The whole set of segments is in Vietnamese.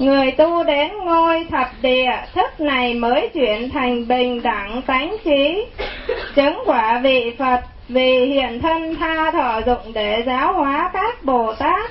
Người tu đến ngôi thập địa, thức này mới chuyển thành bình đẳng tánh trí, chứng quả vị Phật, vì hiện thân tha thọ dụng để giáo hóa các Bồ Tát.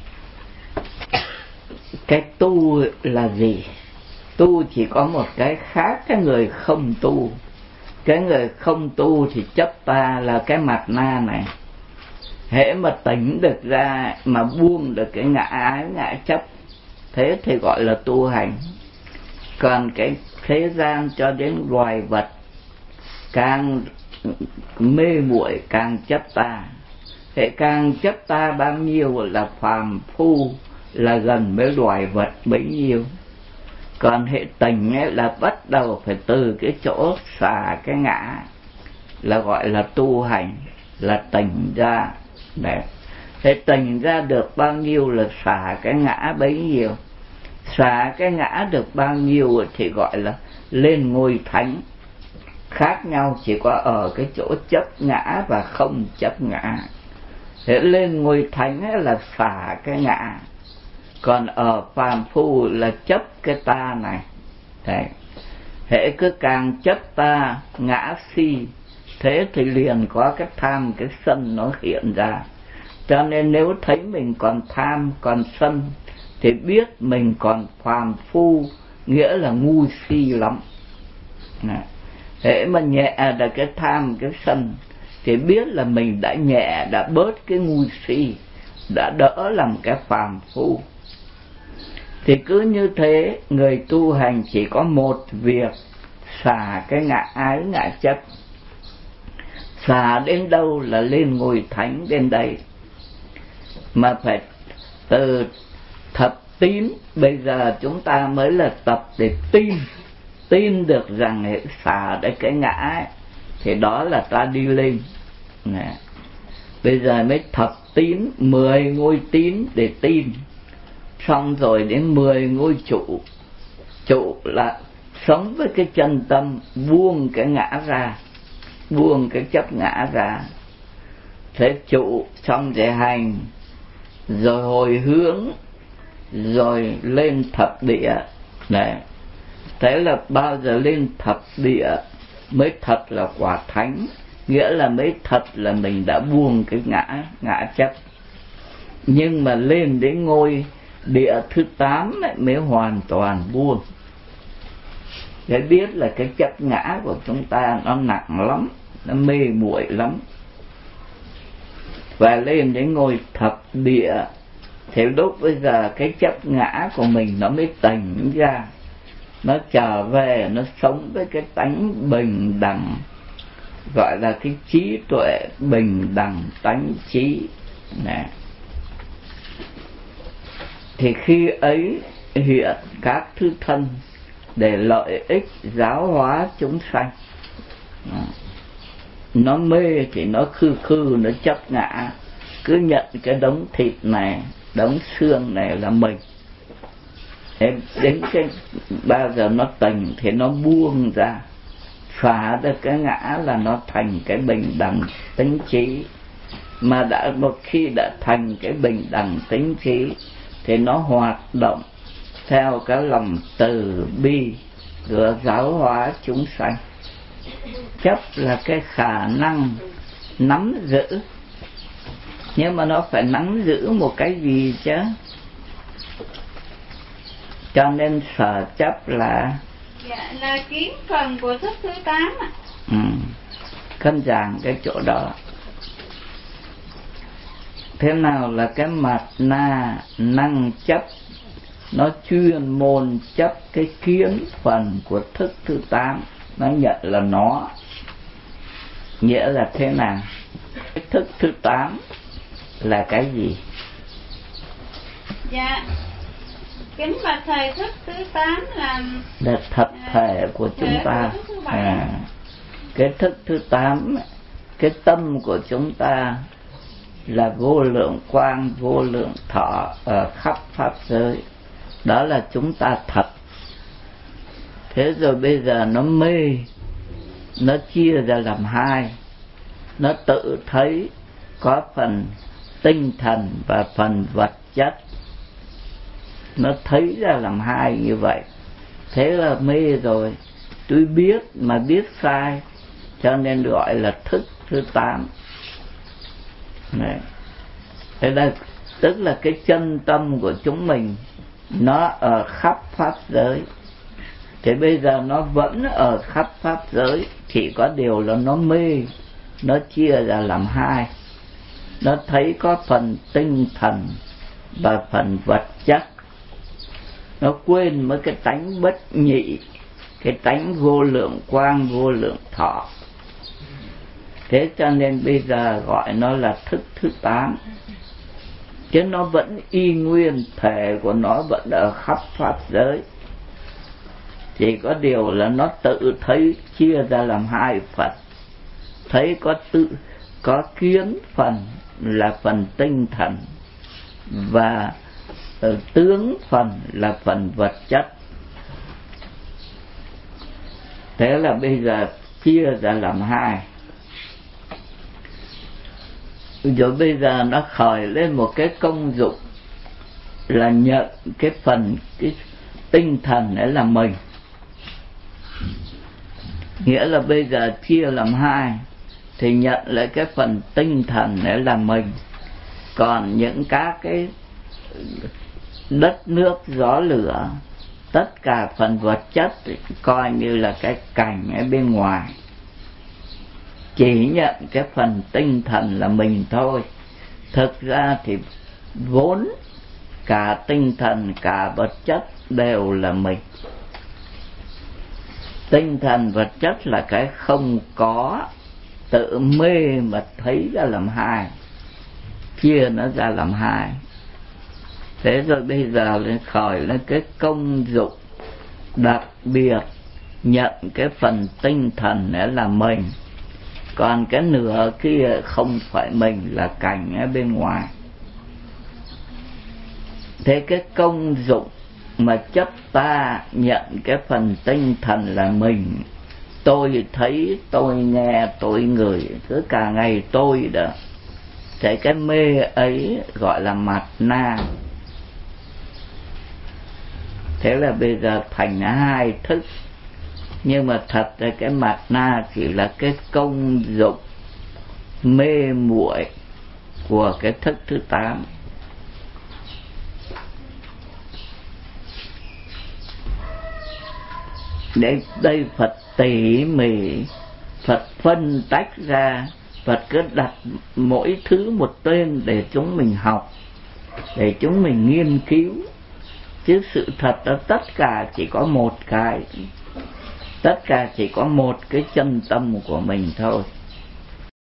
Cái tu là gì? Tu chỉ có một cái khác cái người không tu. Cái người không tu thì chấp ta là cái mặt na này. Hễ mà tỉnh được ra mà buông được cái ngã ái ngã chấp, thế thì gọi là tu hành. Còn cái thế gian cho đến loài vật càng mê muội càng chấp ta. Thế càng chấp ta bao nhiêu là phàm phu, là gần với loài vật bấy nhiêu. Còn hệ tình ấy là bắt đầu phải từ cái chỗ xả cái ngã, là gọi là tu hành, là tỉnh ra. Đấy. Thế tỉnh ra được bao nhiêu là xả cái ngã bấy nhiêu. Xả cái ngã được bao nhiêu thì gọi là lên ngôi thánh. Khác nhau chỉ có ở cái chỗ chấp ngã và không chấp ngã. Thế lên ngôi thánh là xả cái ngã, còn ở phàm phu là chấp cái ta này. Đấy. Hễ cứ càng chấp ta ngã si, thế thì liền có cái tham cái sân nó hiện ra. Cho nên nếu thấy mình còn tham còn sân thì biết mình còn phàm phu, nghĩa là ngu si lắm. Hễ mà nhẹ được cái tham cái sân thì biết là mình đã nhẹ, đã bớt cái ngu si, đã đỡ làm cái phàm phu. Thì cứ như thế, người tu hành chỉ có một việc, xả cái ngã ái ngã chấp. Xả đến đâu là lên ngôi thánh đến đây. Mà phải từ thập tín, bây giờ chúng ta mới là tập để tin được rằng hệ xả đấy cái ngã ấy, thì đó là ta đi lên. Nè. Bây giờ mới thập tín, 10 ngôi tín để tin. Xong rồi đến 10 ngôi trụ. Trụ là sống với cái chân tâm, buông cái ngã ra, buông cái chấp ngã ra. Thế trụ xong để hành, rồi hồi hướng, rồi lên thập địa. Này, thế là bao giờ lên thập địa mới thật là quả thánh, nghĩa là mới thật là mình đã buông cái ngã chấp. Nhưng mà lên đến ngôi địa thứ 8 mới hoàn toàn buông. Để biết là cái chấp ngã của chúng ta nó nặng lắm, nó mê muội lắm. Và lên đến ngôi thập địa thì lúc bây giờ cái chấp ngã của mình nó mới tỉnh ra, nó trở về, nó sống với cái tánh bình đẳng, gọi là cái trí tuệ bình đẳng tánh trí nè. Thì khi ấy hiện các thứ thân để lợi ích giáo hóa chúng sanh. Nó mê thì nó khư nó chấp ngã, cứ nhận cái đống thịt này, đống xương này là mình. Đến cái bao giờ nó tỉnh thì nó buông ra, phá được cái ngã là nó thành cái bình đẳng tính trí. Mà một khi đã thành cái bình đẳng tính trí thì nó hoạt động theo cái lòng từ bi của giáo hóa chúng sanh. Chấp là cái khả năng nắm giữ, nhưng mà nó phải nắm giữ một cái gì chứ. Cho nên sở chấp là kiến phần của thức thứ 8 ạ. Cân giảng cái chỗ đó. Thế nào là cái mặt na năng chấp? Nó chuyên môn chấp cái kiến phần của thức thứ 8. Nó nhận là nó. Nghĩa là thế nào? Cái thức thứ 8 là cái gì? Dạ, kính bạch thầy, thức thứ 8 là thật thể của chúng ta. Cái thức thứ 8, cái tâm của chúng ta là vô lượng quang, vô lượng thọ ở khắp pháp giới. Đó là chúng ta thật. Thế rồi bây giờ nó mê, nó chia ra làm hai. Nó tự thấy có phần tinh thần và phần vật chất. nó thấy ra làm hai như vậy, thế là mê rồi. Tôi biết mà biết sai, cho nên gọi là thức thứ 8. Đấy. Thế là tức là cái chân tâm của chúng mình nó ở khắp pháp giới. Thế bây giờ nó vẫn ở khắp pháp giới, chỉ có điều là nó mê, nó chia ra làm hai. Nó thấy có phần tinh thần và phần vật chất. Nó quên mất cái tánh bất nhị, cái tánh vô lượng quang, vô lượng thọ. Thế cho nên bây giờ gọi nó là thức thứ 8. Chứ nó vẫn y nguyên, thể của nó vẫn ở khắp pháp giới. Chỉ có điều là nó tự thấy chia ra làm hai phần. Thấy có kiến phần là phần tinh thần, và tướng phần là phần vật chất. Thế là bây giờ chia ra làm hai. Rồi bây giờ nó khởi lên một cái công dụng là nhận cái phần cái tinh thần ấy là mình. Nghĩa là bây giờ chia làm hai thì nhận lại cái phần tinh thần ấy là mình. Còn những các cái đất nước gió lửa, tất cả phần vật chất thì coi như là cái cảnh ở bên ngoài, chỉ nhận cái phần tinh thần là mình thôi. Thực ra thì vốn cả tinh thần cả vật chất đều là mình. Tinh thần vật chất là cái không có, tự mê mà thấy ra làm hai, chia nó ra làm hai. Thế rồi bây giờ lên khởi lên cái công dụng đặc biệt, nhận cái phần tinh thần ấy là mình, còn cái nửa kia không phải mình, là cảnh ở bên ngoài. Thế cái công dụng mà chấp ta nhận cái phần tinh thần là mình, tôi thấy, tôi nghe, tôi ngửi, cứ cả ngày tôi đó. Thế cái mê ấy gọi là mạt na. Thế là bây giờ thành hai thức. Nhưng mà thật ra cái mạt na chỉ là cái công dụng mê muội của cái thức thứ 8. Đây Phật tỉ mỉ, Phật phân tách ra, Phật cứ đặt mỗi thứ một tên để chúng mình học, để chúng mình nghiên cứu. Chứ sự thật là tất cả chỉ có một cái, tất cả chỉ có một cái chân tâm của mình thôi.